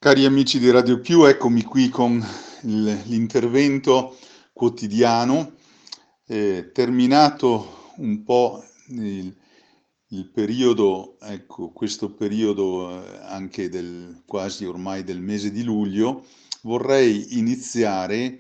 Cari amici di Radio Più, eccomi qui con l'intervento quotidiano. Terminato un po' il periodo, ecco, questo periodo anche del quasi ormai del mese di luglio, vorrei iniziare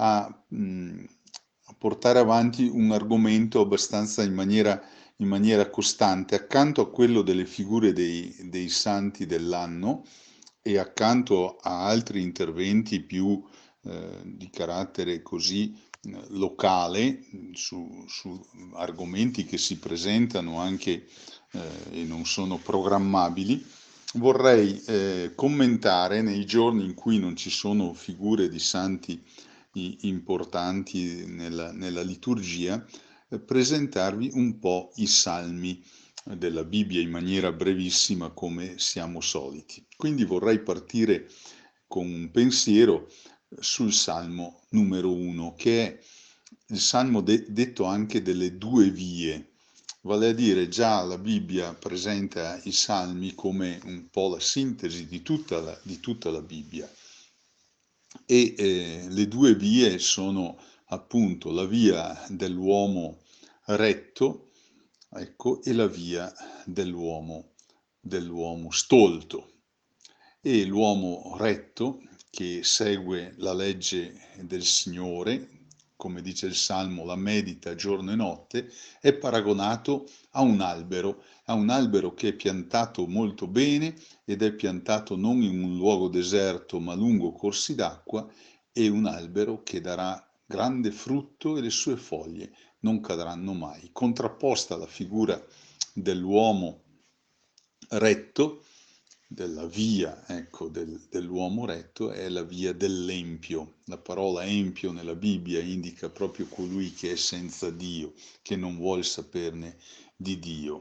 a portare avanti un argomento abbastanza in maniera costante, accanto a quello delle figure dei santi dell'anno e accanto a altri interventi più di carattere così locale su argomenti che si presentano anche e non sono programmabili, vorrei commentare nei giorni in cui non ci sono figure di santi importanti nella liturgia, presentarvi un po' i salmi della Bibbia in maniera brevissima come siamo soliti. Quindi vorrei partire con un pensiero sul Salmo numero 1, che è il Salmo detto anche delle due vie, vale a dire già la Bibbia presenta i Salmi come un po' la sintesi di tutta la Bibbia e le due vie sono appunto la via dell'uomo retto, ecco, e la via dell'uomo stolto. E l'uomo retto, che segue la legge del Signore, come dice il Salmo, la medita giorno e notte, è paragonato a un albero che è piantato molto bene ed è piantato non in un luogo deserto ma lungo corsi d'acqua, e un albero che darà grande frutto e le sue foglie non cadranno mai. Contrapposta alla figura dell'uomo retto, della via, ecco, dell'uomo retto, è la via dell'empio. La parola empio nella Bibbia indica proprio colui che è senza Dio, che non vuol saperne di Dio.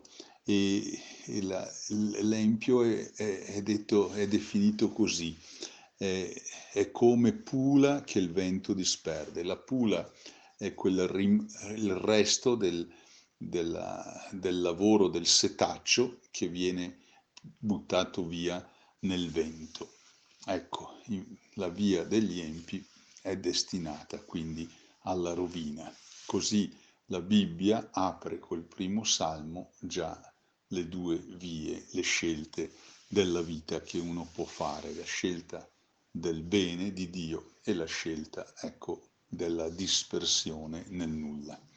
L'empio è definito così, è come pula che il vento disperde. La pula è il resto del lavoro del setaccio che viene buttato via nel vento. Ecco, la via degli empi è destinata quindi alla rovina. Così la Bibbia apre col primo salmo già le due vie, le scelte della vita che uno può fare, la scelta del bene di Dio e la scelta, ecco, della dispersione nel nulla.